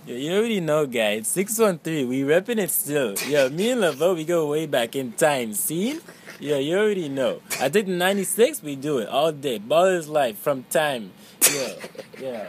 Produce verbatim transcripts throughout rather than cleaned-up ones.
Yo, you already know, guys. six one three, we repping it still. Yo, me and Laveau, we go way back in time. See? Yo, you already know. I think the ninety-six, we do it all day. Ball is life from time. Yo, yeah.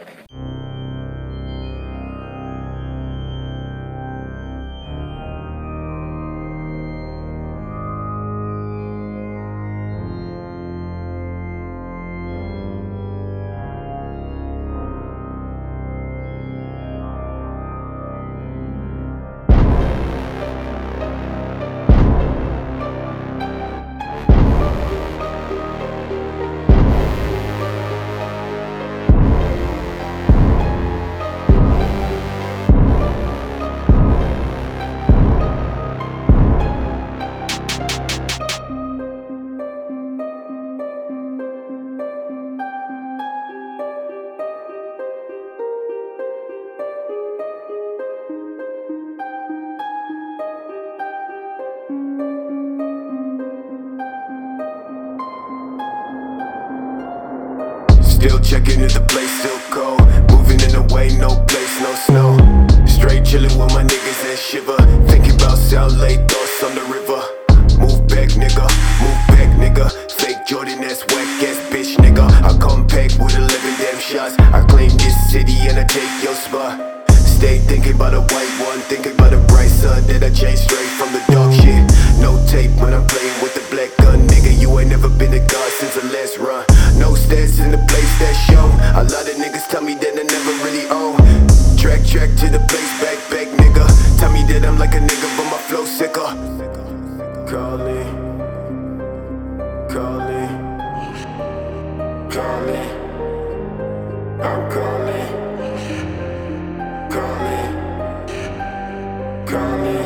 Still checking if the place still cold. Moving in the way, no place, no snow. Straight chilling with my niggas and shiver. Thinking about South Lake, thoughts on the river. Move back, nigga, move back, nigga. Fake Jordan ass, whack ass bitch, nigga. I come pack with eleven damn shots. I claim this city and I take your spot. Stay thinking about a white one, thinking about a bright sun that I changed straight from the dark shit. No tape when I'm playing with the black gun, nigga. You ain't never been a god since the last run. No stats in the place that show. A lot of niggas tell me that I never really own. Track, track to the place, back, back, nigga. Tell me that I'm like a nigga, but my flow sicker. Call me, call me, call me. I'm calling, call me, call me,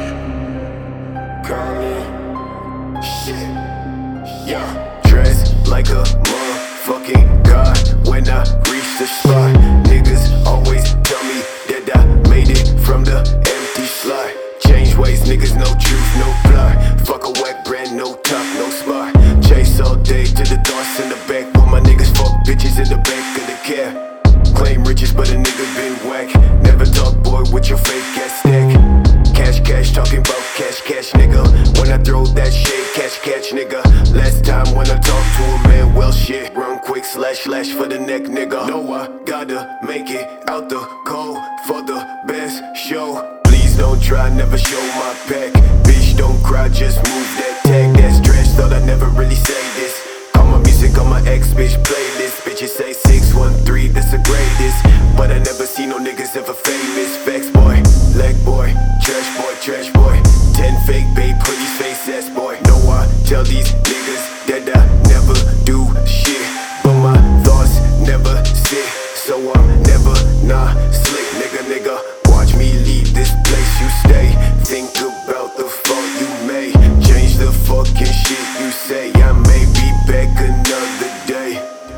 call me. Shit, yeah. Dressed like a motherfucking god when I reach the spot. Niggas always tell me that I made it from the empty slot. Change ways, niggas, no truth, no plot. Fuck a whack brand, no top, no spot. Chase all day to the thoughts in the back. When my niggas fuck bitches in the back of the cab. Claim riches, but a nigga been whack. Never talk, boy, with your fake ass stack. Cash, cash, talking about cash, cash, nigga. When I throw that shit, catch, catch, nigga. Last time when I talked to a man, well shit. Run quick, slash, slash for the neck, nigga. No, I gotta make it out the cold for the best show. Please don't try, never show my pack. Bitch, don't cry, just move that tag. That's trash, thought I never really say this. All my music on my ex-bitch playlist. Bitches say six one three, that's the greatest. But I never see no niggas ever famous. Facts, boy, leg boy, trash boy, trash boy. Ten fake babe, hoodies, face ass boy. No, I tell these niggas that I never do shit, but my thoughts never sit, so I'm never not slick, nigga, nigga. Watch me leave this place you stay. Think about the fault you made. Change the fucking shit you say. I may be back another day.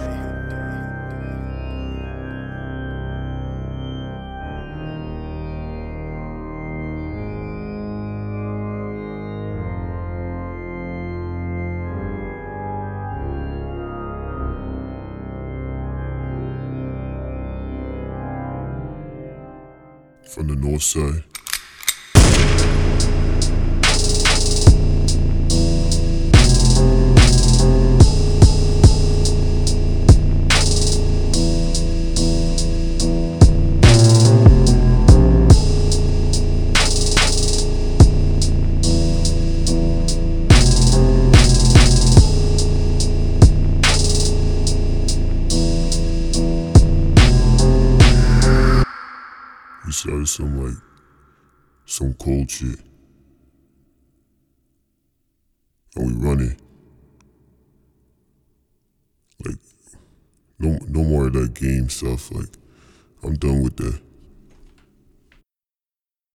From the north side. We started some like some cold shit, and we run it. Like no no more of that game stuff. Like I'm done with that.